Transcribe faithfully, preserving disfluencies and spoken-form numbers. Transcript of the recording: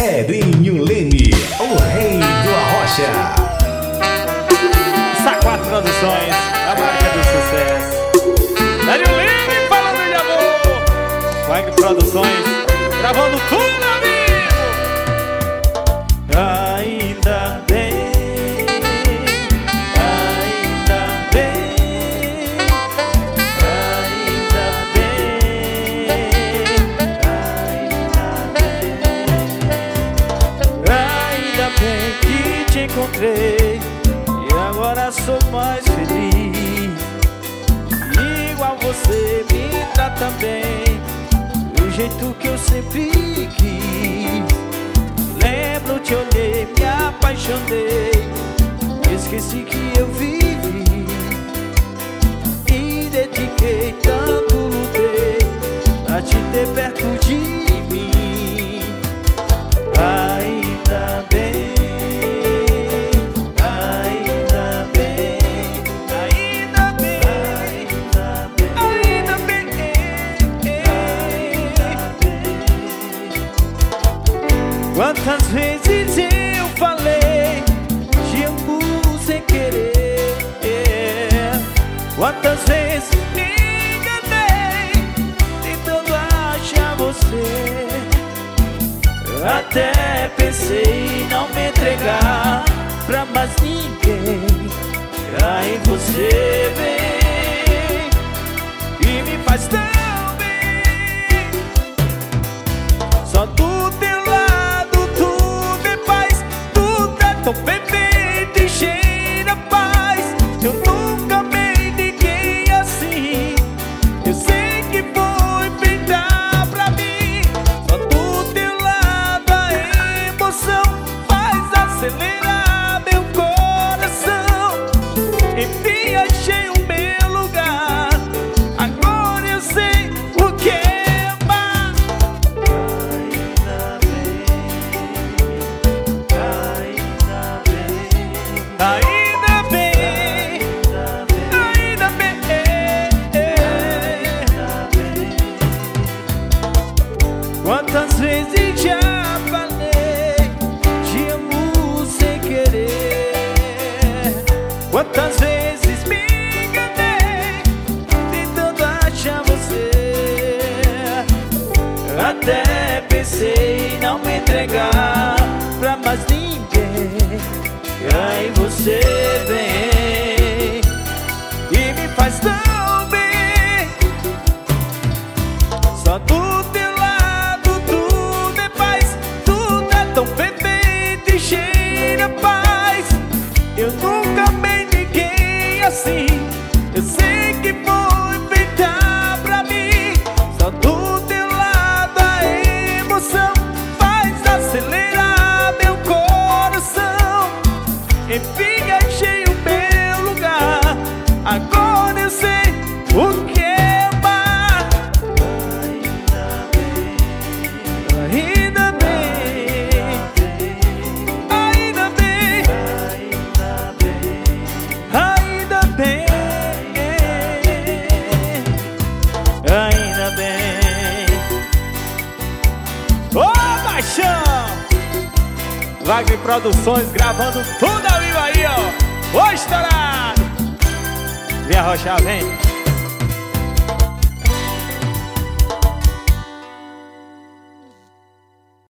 Edinho Leme, o rei do Arrocha. Saquato Produções, a marca do sucesso. Edinho Leme falando de amor. Wagner Produções, gravando tudo, amigo. Ainda bem, ainda bem, ainda bem, ainda bem, ainda bem que te encontrei e agora sou mais feliz. Igual você me trata bem, do jeito que eu sempre quis. Lembro, te olhei, me apaixonei, esqueci que eu vivi e dediquei, tanto lutei pra te ter perto de mim. Ainda bem, ainda bem, ainda bem, ainda bem, ainda bem. Quantas vezes eu falei, te amo sem querer. Quantas vezes me enganei, tentando achar você. Até pensei em não me entregar pra mais ninguém. Aí você vem e me faz tão bem. Só do teu lado tudo é paz, tudo é tão perfeito e cheio de paz. Eu nunca amei ninguém assim, eu sei que foi feita pra mim. Só do teu lado a emoção faz acelerar meu coração. Enfim, achei o meu lugar, agora eu sei o que é amar. Ainda bem, ainda bem. Quantas vezes já falei, te amo sem querer. Quantas vezes me enganei, tentando achar você. Até pensei em não me entregar pra mais ninguém. Aí você vem e me faz tão bem. Só do teu lado tudo é paz, tudo é tão perfeito e cheio de paz. Eu nunca amei ninguém assim, eu sei que foi feita pra mim. Só do teu lado a emoção faz acelerar meu coração. Enfim, achei o meu lugar, agora eu sei o que é amar. Ainda bem, ainda bem, ainda bem, ainda bem. Ô, paixão! Wagner Produções gravando tudo ao vivo aí, ó. Ô, estourado! Vem arrochar, vem.